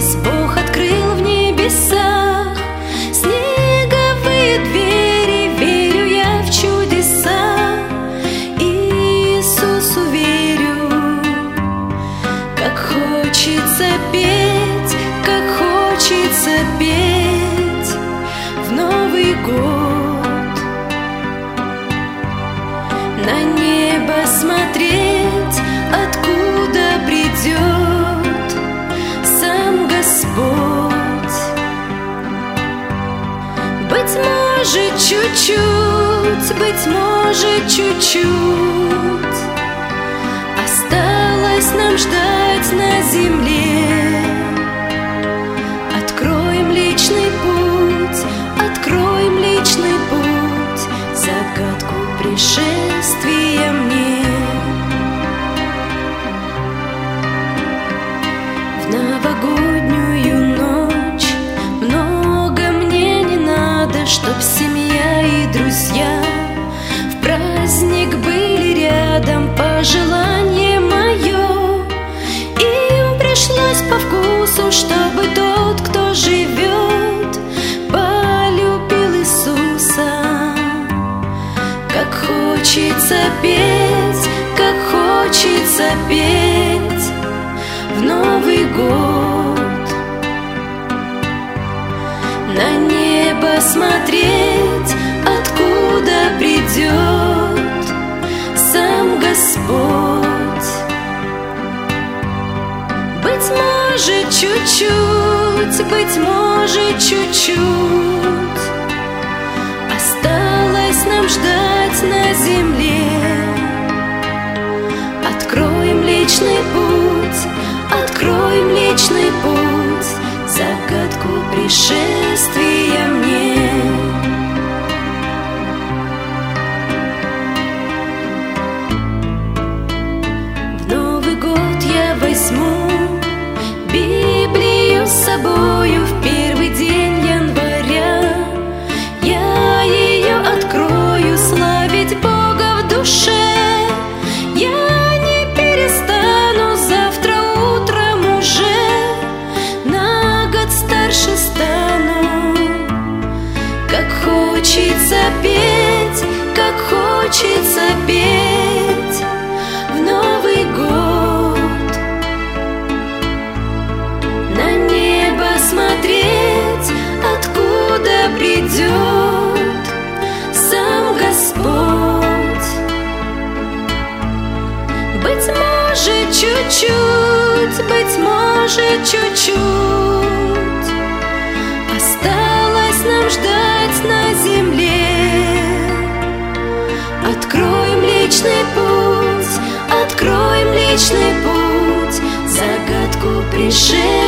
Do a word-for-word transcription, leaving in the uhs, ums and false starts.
нас Бог открыл в небесах снеговые двери. Верю я в чудеса, Иисусу верю. Как хочется петь, как хочется петь в Новый год, на небо смотреть, откуда придет сам Господь. Быть может, чуть-чуть, быть может, чуть-чуть осталось нам ждать на земле. Откроем личный путь, откроем личный путь, загадку пришествия мне. В новогоднюю ночь много мне не надо, чтоб семья и друзья в праздник были рядом. Пожелание мое им пришлось по вкусу, чтобы тот, кто живет, полюбил Иисуса. Как хочется петь, как хочется петь в Новый год, на небо смотреть, откуда придет сам Господь. Быть может, чуть-чуть, быть может, чуть-чуть осталось нам ждать на земле. Откроем личный путь, откроем личный путь, загадку пришествия мне. В Новый год я возьму Библию с собою в первый день января. Я ее открою, славить Бога в душе. Я не перестану, завтра утром уже на год старше стану. Как хочется петь, как хочется петь в Новый год, на небо смотреть, откуда придет сам Господь. Быть может, чуть-чуть, быть может, чуть-чуть осталось нам ждать на земле. Откроем личный путь, откроем личный путь, загадку пришествия.